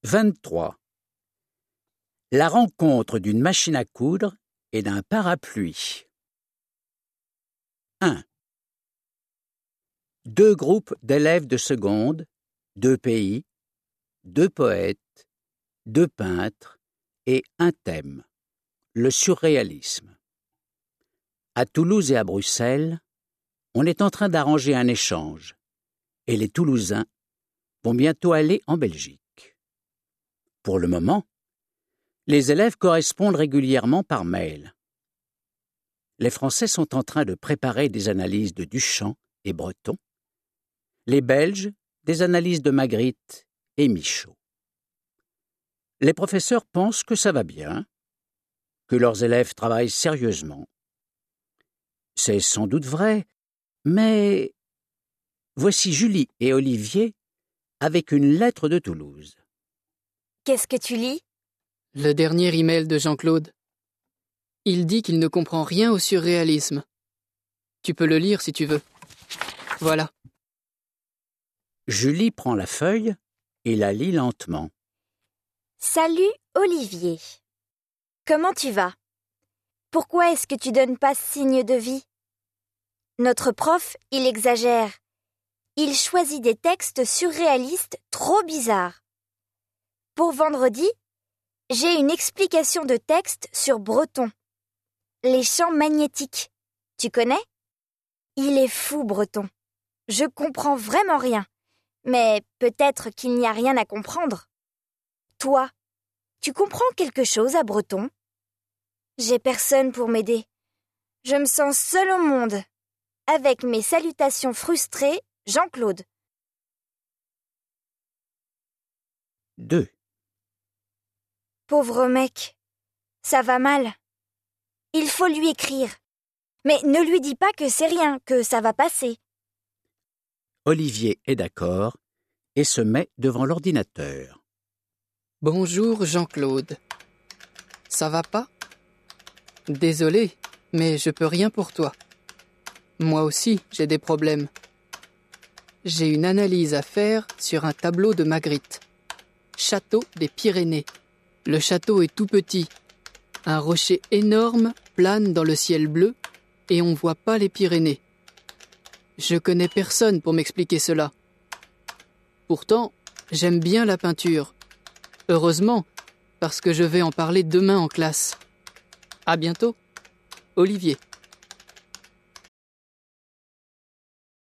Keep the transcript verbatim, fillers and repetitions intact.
vingt-trois. La rencontre d'une machine à coudre et d'un parapluie. un. Deux groupes d'élèves de seconde, deux pays, deux poètes, deux peintres et un thème, le surréalisme. À Toulouse et à Bruxelles, on est en train d'arranger un échange et les Toulousains vont bientôt aller en Belgique. Pour le moment, les élèves correspondent régulièrement par mail. Les Français sont en train de préparer des analyses de Duchamp et Breton, les Belges des analyses de Magritte et Michaud. Les professeurs pensent que ça va bien, que leurs élèves travaillent sérieusement. C'est sans doute vrai, mais voici Julie et Olivier avec une lettre de Toulouse. Qu'est-ce que tu lis ? Le dernier email de Jean-Claude. Il dit qu'il ne comprend rien au surréalisme. Tu peux le lire si tu veux. Voilà. Julie prend la feuille et la lit lentement. Salut Olivier. Comment tu vas ? Pourquoi est-ce que tu donnes pas signe de vie ? Notre prof, il exagère. Il choisit des textes surréalistes trop bizarres. Pour vendredi, j'ai une explication de texte sur Breton. Les champs magnétiques. Tu connais ? Il est fou, Breton. Je comprends vraiment rien. Mais peut-être qu'il n'y a rien à comprendre. Toi, tu comprends quelque chose à Breton ? J'ai personne pour m'aider. Je me sens seule au monde. Avec mes salutations frustrées, Jean-Claude. deux. Pauvre mec, ça va mal. Il faut lui écrire. Mais ne lui dis pas que c'est rien, que ça va passer. Olivier est d'accord et se met devant l'ordinateur. Bonjour Jean-Claude. Ça va pas ? Désolé, mais je peux rien pour toi. Moi aussi, j'ai des problèmes. J'ai une analyse à faire sur un tableau de Magritte. Château des Pyrénées. Le château est tout petit. Un rocher énorme plane dans le ciel bleu et on voit pas les Pyrénées. Je connais personne pour m'expliquer cela. Pourtant, j'aime bien la peinture. Heureusement, parce que je vais en parler demain en classe. À bientôt, Olivier.